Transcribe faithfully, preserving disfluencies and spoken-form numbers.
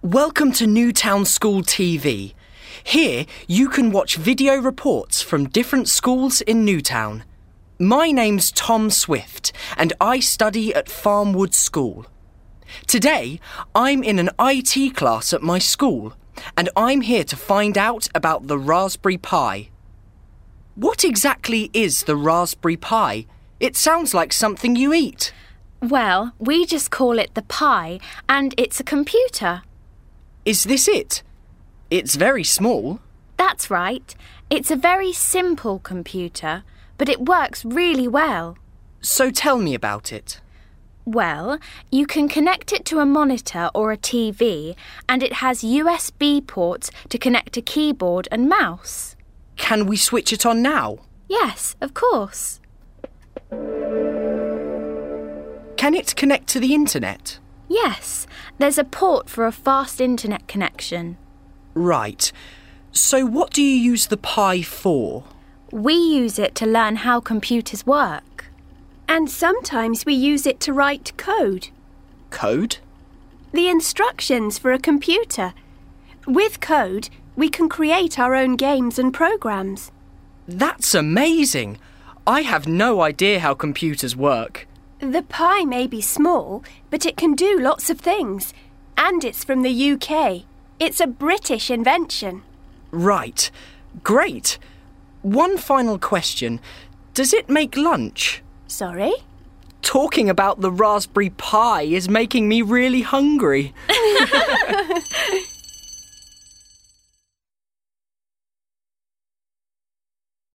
Welcome to Newtown School T V. Here you can watch video reports from different schools in Newtown. My name's Tom Swift and I study at Farmwood School. Today I'm in an I T class at my school and I'm here to find out about the Raspberry Pi. What exactly is the Raspberry Pi? It sounds like something you eat. Well, we just call it the Pi and it's a computer. Is this it? It's very small. That's right. It's a very simple computer, but it works really well. So tell me about it. Well, you can connect it to a monitor or a T V, and it has U S B ports to connect a keyboard and mouse. Can we switch it on now? Yes, of course. Can it connect to the internet? Yes, there's a port for a fast internet connection. Right. So what do you use the Pi for? We use it to learn how computers work. And sometimes we use it to write code. Code? The instructions for a computer. With code, we can create our own games and programs. That's amazing! I have no idea how computers work. The Pi may be small, but it can do lots of things. And it's from the U K. It's a British invention. Right. Great. One final question. Does it make lunch? Sorry? Talking about the Raspberry Pi is making me really hungry.